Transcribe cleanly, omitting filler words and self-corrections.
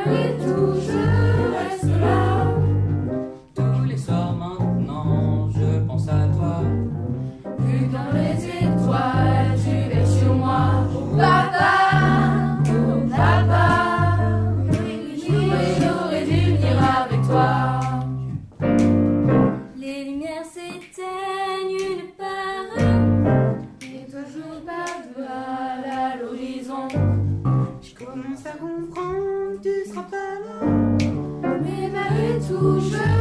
malgré tout, je reste là. Tous les soirs maintenant, je pense à toi. Vu dans les étoiles, tu veilles sur moi. Oh papa, j'aurais dû venir avec toi. Les lumières s'éteignent une par une, et toujours pas de voile à l'horizon. Je commence à comprendre que tu seras pas là. Mais malgré tout, je